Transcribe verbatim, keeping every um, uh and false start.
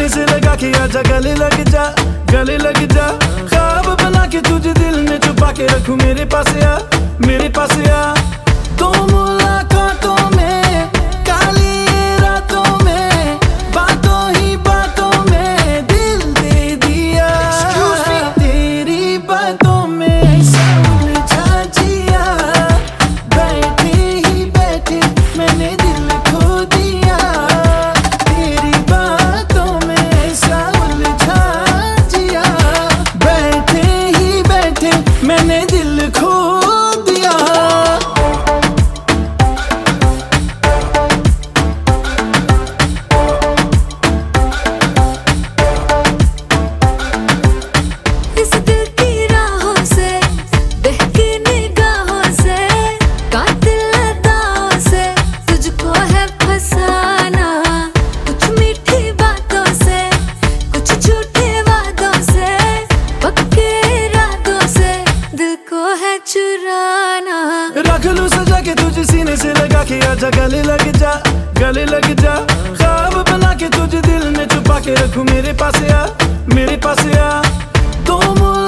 सीने से लगा के आजा, गले लग जा, गले लग जा। ख्वाब बना के तुझे दिल में छुपा के रखूं, मेरे पास आ, मेरे पास आ। तो मुलाकातों में, काली रातों में, बातों ही बातों में दिल दे दिया। तेरी बातों में उलझा जिया, बैठे ही बैठे मैंने दिल खो दिया। तेरी बातों में ऐसा उलझा जिया, बैठे ही बैठे मैंने दिल खो दिया। इस दिल की राहों से, बहकी निगाहों से, कातिल अदाओं से तुझको है फसाना। कुछ मीठी बातों से, कुछ झूठे वादों से, पक्के इरादों से दिल को है चुराना। रख लूं सजा के तुझे सीने से लगा के आजा, गले लग जा, गले लग जा। ख्वाब बना के तुझे दिल में छुपा के रखूं, मेरे पास आ, मेरे पास आ। तो